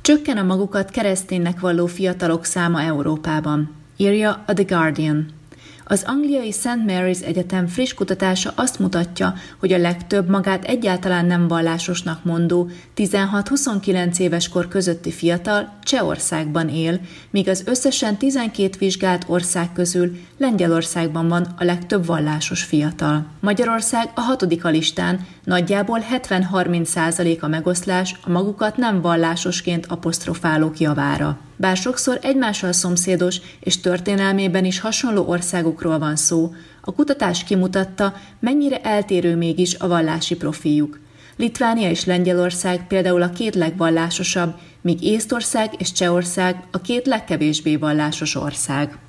Csökken a magukat kereszténynek valló fiatalok száma Európában, írja a The Guardian. Az angliai St. Mary's Egyetem friss kutatása azt mutatja, hogy a legtöbb magát egyáltalán nem vallásosnak mondó 16-29 éves kor közötti fiatal Csehországban él, míg az összesen 12 vizsgált ország közül Lengyelországban van a legtöbb vallásos fiatal. Magyarország a 6. a listán, nagyjából 70-30% a megoszlás a magukat nem vallásosként apostrofálók javára. Bár sokszor egymással szomszédos és történelmében is hasonló országokról van szó, a kutatás kimutatta, mennyire eltérő mégis a vallási profiljuk. Litvánia és Lengyelország például a 2 legvallásosabb, míg Észtország és Csehország a 2 legkevésbé vallásos ország.